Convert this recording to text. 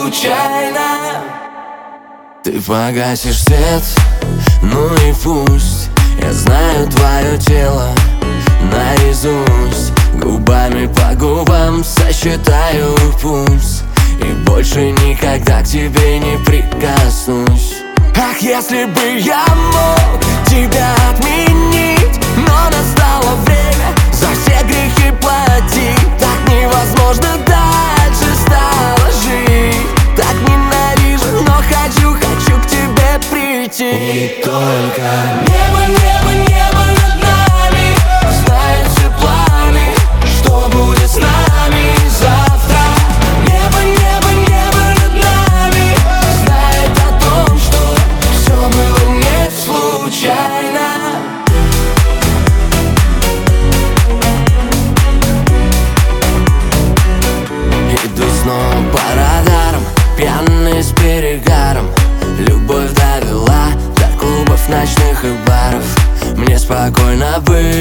случайно. Ты погасишь свет, ну и пусть. Я знаю твое тело наизусть. Губами по губам сосчитаю пульс и больше никогда к тебе не прикоснусь. Ах, если бы я мог тебя отменить, но настало время за все грехи платить. Так невозможно дальше стало жить. Так ненавижу, но хочу к тебе прийти. И только небо, небо, небо над нами знает все планы, что будет с нами завтра. Небо, небо, небо над нами знает о том, что все было не случайно. Иду снова по радарам, пьяный с перегаром. Любовь довела до клубов, ночных и баров. Мне спокойно быть